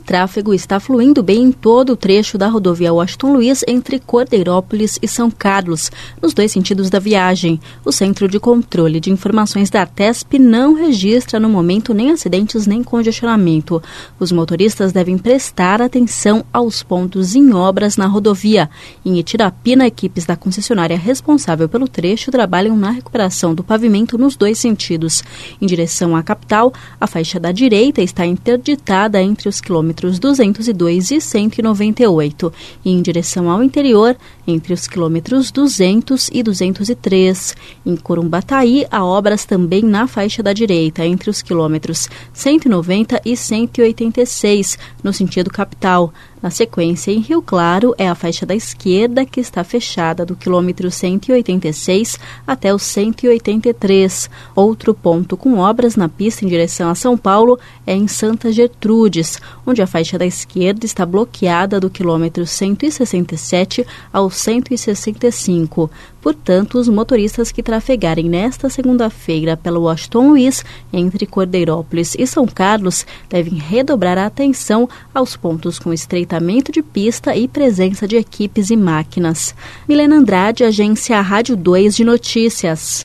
tráfego está fluindo bem em todo o trecho da rodovia Washington Luiz entre Cordeirópolis e São Carlos, nos dois sentidos da viagem. O Centro de Controle de Informações da Artesp não registra no momento nem acidentes nem congestionamento. Os motoristas devem prestar atenção aos pontos em obras na rodovia. Em Itirapina, equipes da concessionária responsável pelo trecho trabalham na recuperação do pavimento nos dois sentidos. Em direção à capital, a faixa da direita está interditada entre os quilômetros 202 e 198 e em direção ao interior, entre os quilômetros 200 e 203. Em Corumbataí, há obras também na faixa da direita, entre os quilômetros 190 e 186, no sentido capital. Na sequência, em Rio Claro, é a faixa da esquerda que está fechada do quilômetro 186 até o 183. Outro ponto com obras na pista em direção a São Paulo é em Santa Gertrudes, onde a faixa da esquerda está bloqueada do quilômetro 167 ao 165. Portanto, os motoristas que trafegarem nesta segunda-feira pelo Washington Luiz, entre Cordeirópolis e São Carlos, devem redobrar a atenção aos pontos com estreitamento de pista e presença de equipes e máquinas. Milena Andrade, agência Rádio 2 de Notícias.